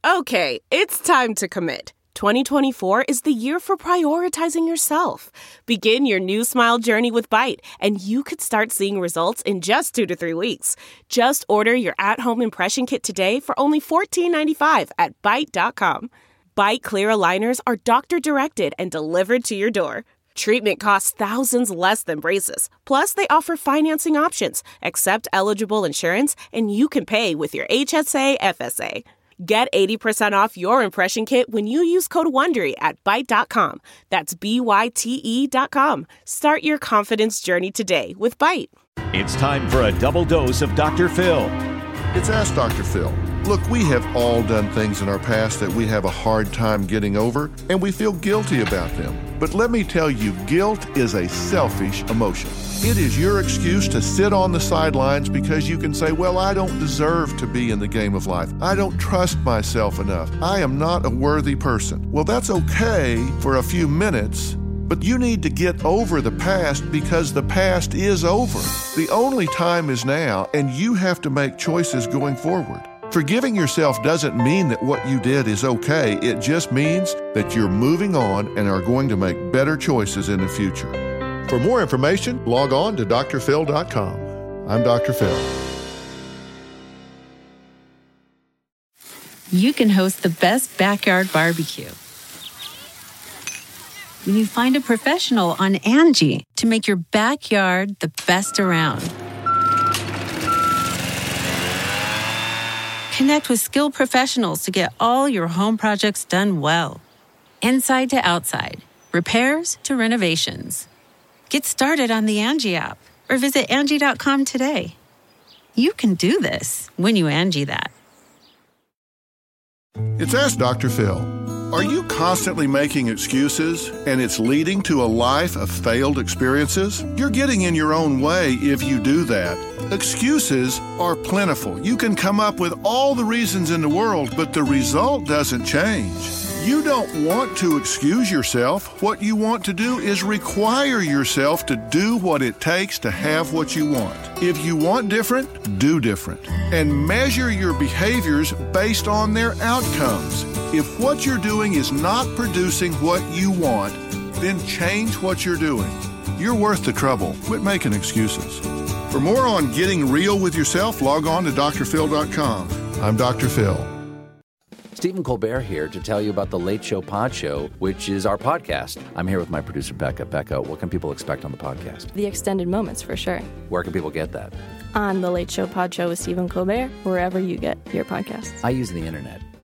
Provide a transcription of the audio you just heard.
Okay, it's time to commit. 2024 is the year for prioritizing yourself. Begin your new smile journey with Byte, and you could start seeing results in just 2 to 3 weeks. Just order your at-home impression kit today for only $14.95 at Byte.com. Byte Clear aligners are doctor-directed and delivered to your door. Treatment costs thousands less than braces. Plus, they offer financing options, accept eligible insurance, and you can pay with your HSA FSA. Get 80% off your impression kit when you use code WONDERY at Byte.com. That's BYTE.com. Start your confidence journey today with Byte. It's time for a double dose of Dr. Phil. It's Ask Dr. Phil. Look, we have all done things in our past that we have a hard time getting over, and we feel guilty about them. But let me tell you, guilt is a selfish emotion. It is your excuse to sit on the sidelines because you can say, well, I don't deserve to be in the game of life. I don't trust myself enough. I am not a worthy person. Well, that's okay for a few minutes, but you need to get over the past because the past is over. The only time is now, and you have to make choices going forward. Forgiving yourself doesn't mean that what you did is okay. It just means that you're moving on and are going to make better choices in the future. For more information, log on to drphil.com. I'm Dr. Phil. You can host the best backyard barbecue when you find a professional on Angie to make your backyard the best around. Connect with skilled professionals to get all your home projects done well. Inside to outside, repairs to renovations. Get started on the Angie app or visit Angie.com today. You can do this when you Angie that. It's Ask Dr. Phil. Are you constantly making excuses and it's leading to a life of failed experiences? You're getting in your own way if you do that. Excuses are plentiful. You can come up with all the reasons in the world, but the result doesn't change. You don't want to excuse yourself. What you want to do is require yourself to do what it takes to have what you want. If you want different, do different. And measure your behaviors based on their outcomes. If what you're doing is not producing what you want, then change what you're doing. You're worth the trouble. Quit making excuses. For more on getting real with yourself, log on to drphil.com. I'm Dr. Phil. Stephen Colbert here to tell you about the Late Show Pod Show, which is our podcast. I'm here with my producer, Becca. Becca, what can people expect on the podcast? The extended moments, for sure. Where can people get that? On the Late Show Pod Show with Stephen Colbert, wherever you get your podcasts. I use the internet.